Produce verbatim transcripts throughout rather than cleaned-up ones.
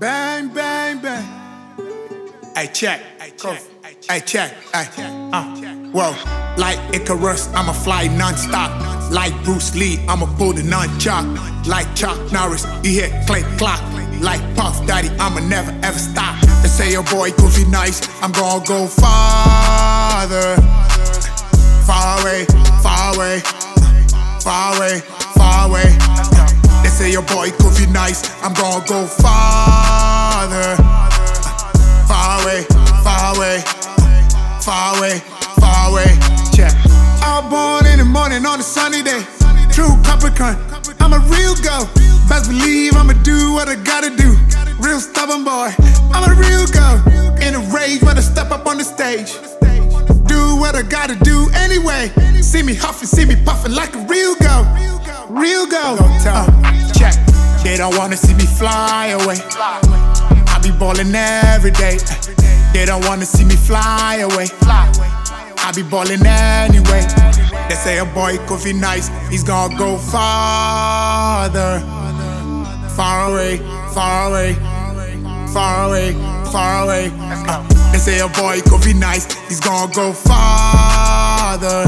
Bang, bang, bang. Hey, check. Hey, check. Hey, check. Hey, uh. Whoa, like Icarus, I'ma fly non-stop. Like Bruce Lee, I'ma pull the nunchuck. Like Chuck Norris, you hear click clock. Like Puff Daddy, I'ma never ever stop. They say your boy Goofy nice, I'm gonna go farther. Far away, far away, far away, far away. They say your boy Goofy nice, I'm gonna go farther. Far away, far away, far away, far away. Check. I was born in the morning on a sunny day. True Capricorn, I'm a real go. Best believe I'ma do what I gotta do. Real stubborn boy, I'm a real go. In a rage when I step up on the stage. Do what I gotta do anyway. See me huffing, see me puffing like a real go. Real go. Uh, check. They don't wanna see me fly away. I be ballin' every day. They don't wanna see me fly away. I be ballin' anyway. They say a boy Goofy nice, he's gonna go farther. Far away, far away, far away, far away. Uh, they say a boy Goofy nice, he's gonna go farther.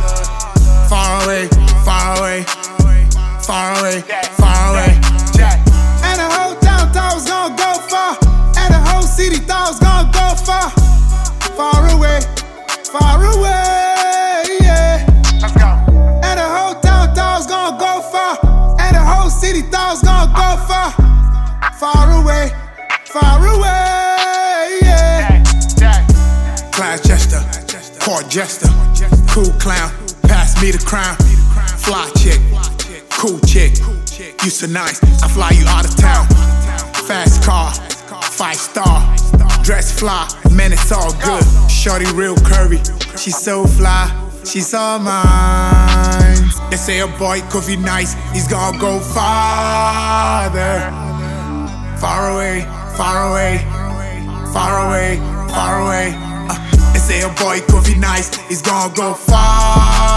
Far away, far away, far away, far away. And the whole town thought was gonna go far. And the whole city thought was gonna go far. Far away, far away, yeah. Let's go. And the whole town thought was gonna go far. And the whole city thought was gonna go far. Far away, far away, yeah. Class jester, court jester, cool clown, pass me the crown. Fly chick, cool chick, you so nice, I fly you out of town. Fast car, five star, dress fly, man it's all good. Shorty real curvy, she's so fly, she's all mine. They say a boy Goofy nice, he's gonna go farther. Far away, far away, far away, far away. Uh, they say a boy Goofy nice, he's gonna go farther.